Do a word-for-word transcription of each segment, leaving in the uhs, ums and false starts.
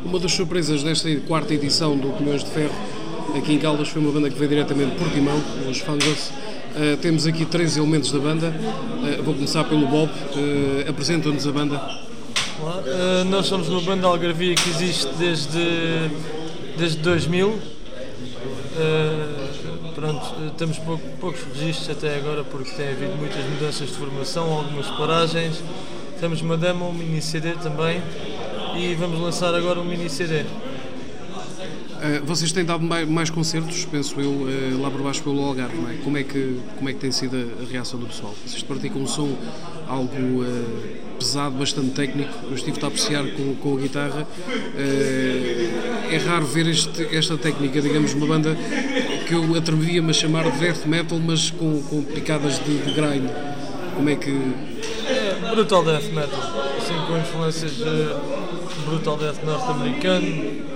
Uma das surpresas desta quarta edição do Colhões de Ferro aqui em Caldas foi uma banda que veio diretamente de Portimão, os Fangos. Uh, temos aqui três elementos da banda. Uh, vou começar pelo Bob. Uh, Apresenta-nos a banda. Olá, uh, nós somos uma banda algarvia que existe desde, desde dois mil. Uh, pronto, temos pouco, poucos registros até agora porque tem havido muitas mudanças de formação, algumas paragens. Temos uma demo, um mini C D também e vamos lançar agora um mini C D. Uh, vocês têm dado mais, mais concertos, penso eu, uh, lá por baixo pelo Algarve, não é? Como é que, como é que tem sido a, a reação do pessoal? Vocês praticam um som algo uh, pesado, bastante técnico, eu estive a apreciar com, com a guitarra. Uh, é raro ver este, esta técnica, digamos, uma banda que eu atrevia-me a chamar de death metal, mas com, com picadas de, de grind. Como é que... É brutal death metal, assim com influências de brutal death norte-americano.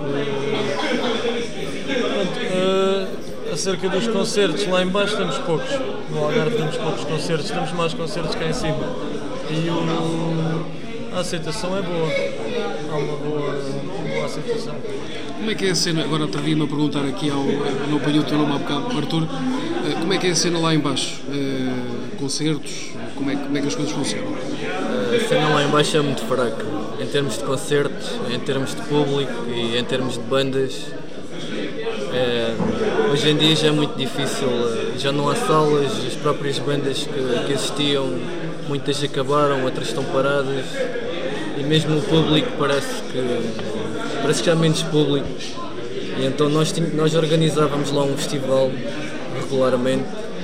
Uh, uh, acerca dos concertos, lá em baixo temos poucos, no Algarve temos poucos concertos, temos mais concertos cá em cima e o, a aceitação é boa, há uma boa, uma boa aceitação. Como é que é a cena, agora atrevia-me a perguntar aqui ao, não apanhei o teu nome há bocado, Arthur, como é que é a cena lá em baixo? Uh, concertos, como é, como é que as coisas funcionam? A cena lá em baixo é muito fraca, em termos de concertos, em termos de público e em termos de bandas. É, hoje em dia já é muito difícil, já não há salas, as próprias bandas que, que existiam, muitas acabaram, outras estão paradas e mesmo o público parece que, parece que já há menos público. E então nós, nós organizávamos lá um festival regularmente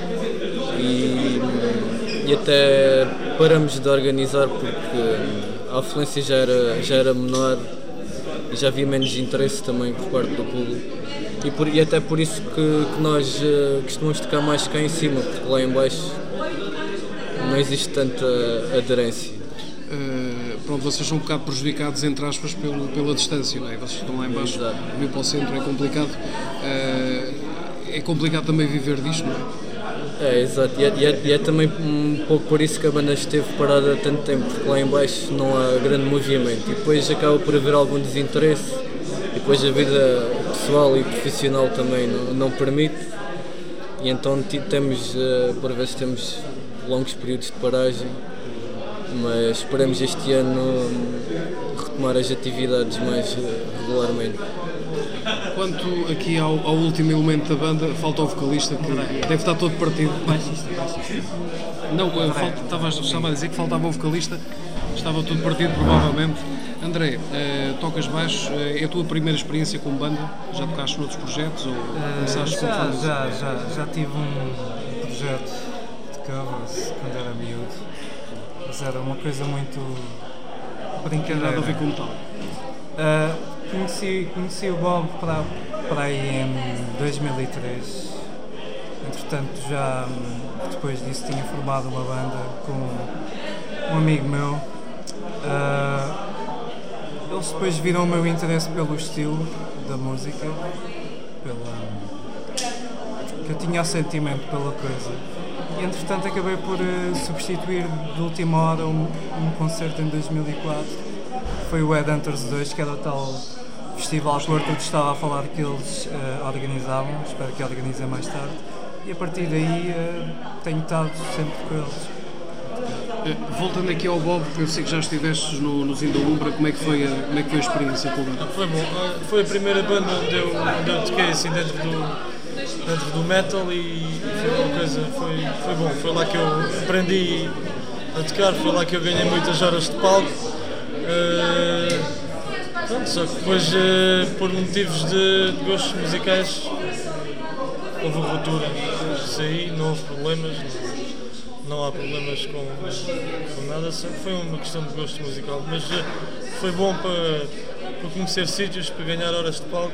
e, e até paramos de organizar porque a afluência já era, já era menor e já havia menos interesse também por parte do público. E, por, e até por isso que, que nós uh, costumamos tocar mais cá em cima, porque lá em baixo não existe tanta aderência. Uh, pronto, vocês são um bocado prejudicados, entre aspas, pelo, pela distância, não é? Vocês estão lá em baixo, vir para o centro é complicado. Uh, é complicado também viver disto, não é? É, exato, e é, e, é, e é também um pouco por isso que a banda esteve parada há tanto tempo, porque lá em baixo não há grande movimento e depois acaba por haver algum desinteresse e depois a vida pessoal e profissional também não, não permite e então temos, por vezes temos longos períodos de paragem, mas esperamos este ano retomar as atividades mais regularmente. Quanto aqui ao, ao último elemento da banda, falta o vocalista que deve estar todo partido. Baixista, baixista. Não, falta, estava, estava a dizer que faltava o vocalista, estava tudo partido provavelmente. André, uh, tocas baixo, uh, é a tua primeira experiência com banda? Já tocaste noutros projetos ou começaste uh, com já, já, já, já tive um projeto de covers quando era miúdo, mas era uma coisa muito brincadeira. Nada a ver com metal. Uh, Conheci, conheci o Bob para, para aí em dois mil e três, entretanto já depois disso tinha formado uma banda com um amigo meu. Uh, eles depois viram o meu interesse pelo estilo da música, pela, que eu tinha o sentimento pela coisa e entretanto acabei por uh, substituir de última hora um, um concerto em dois mil e quatro. Foi o Headhunters dois, que era o tal festival que o Arthur estava a falar que eles uh, organizavam, espero que organizem mais tarde, e a partir daí uh, tenho estado sempre com eles. Uh, voltando aqui ao Bob, eu sei que já estiveste no, no Zindalumbra, como é que foi a, como é que foi a experiência com o Bob? Foi bom, foi a primeira banda onde eu, onde eu toquei assim dentro do, dentro do metal e foi uma coisa, foi, foi bom, foi lá que eu aprendi a tocar, foi lá que eu ganhei muitas horas de palco. Uh, pronto, só que depois, uh, por motivos de, de gostos musicais, houve ruptura. Saí, não houve problemas, não, não há problemas com, com nada, só foi uma questão de gosto musical. Mas uh, foi bom para, para conhecer sítios, para ganhar horas de palco.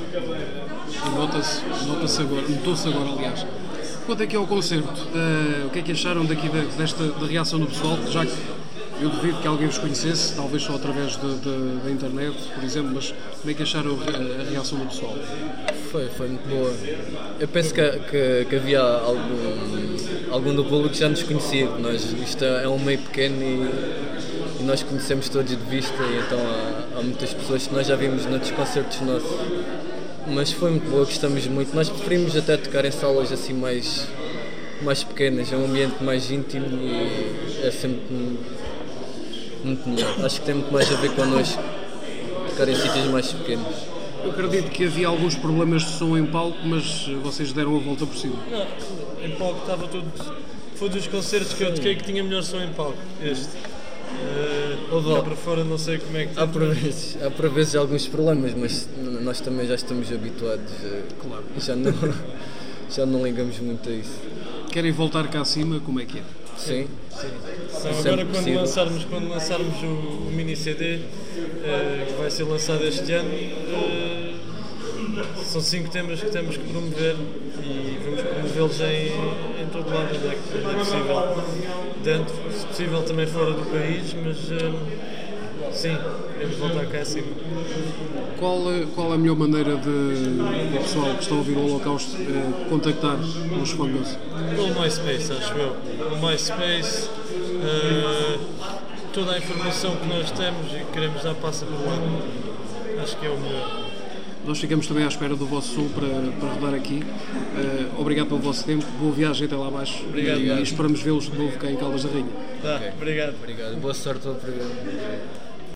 E nota-se, nota-se agora, notou-se agora, aliás. Quanto é que é o concerto? Uh, o que é que acharam daqui da, desta da reação do pessoal? Já que eu duvido que alguém vos conhecesse, talvez só através de, de, da internet, por exemplo, mas como é que acharam a, a reação do pessoal? Foi, foi muito boa. Eu penso que, que, que havia algum, algum do público que já nos conhecia. Nós, isto é um meio pequeno e, e nós conhecemos todos de vista e então há, há muitas pessoas que nós já vimos noutros concertos nossos. Mas foi muito boa, gostamos muito. Nós preferimos até tocar em salas assim mais, mais pequenas, é um ambiente mais íntimo e é sempre muito melhor. Acho que tem muito mais a ver connosco tocar em sítios mais pequenos. Eu acredito que havia alguns problemas de som em palco, mas vocês deram a volta por cima. Não, em palco estava tudo. Foi dos concertos que eu toquei que tinha melhor som em palco. Este. Uh, lá para fora não sei como é que. Há por vezes, há por vezes alguns problemas, mas nós também já estamos habituados. Claro. Já não, já não ligamos muito a isso. Querem voltar cá acima? Como é que é? Sim. Sim. Então, agora quando lançarmos, quando lançarmos o, o mini C D, uh, que vai ser lançado este ano, uh, são cinco temas que temos que promover e vamos promovê-los em, em todo lado onde é, onde é possível, dentro, se possível também fora do país, mas uh, sim, queremos voltar cá acima. Qual, qual a melhor maneira de o pessoal que está a ouvir o Holocausto eh, contactar os Fungus? Pelo MySpace, acho eu. O MySpace, uh, toda a informação que nós temos e que queremos dar passa por lá. Acho que é o melhor. Nós ficamos também à espera do vosso som para, para rodar aqui. Uh, obrigado pelo vosso tempo, boa viagem até lá abaixo. Obrigado. E, e esperamos vê-los de novo cá em Caldas da Rainha. Tá, Okay. Obrigado. Obrigado. Boa sorte ao programa.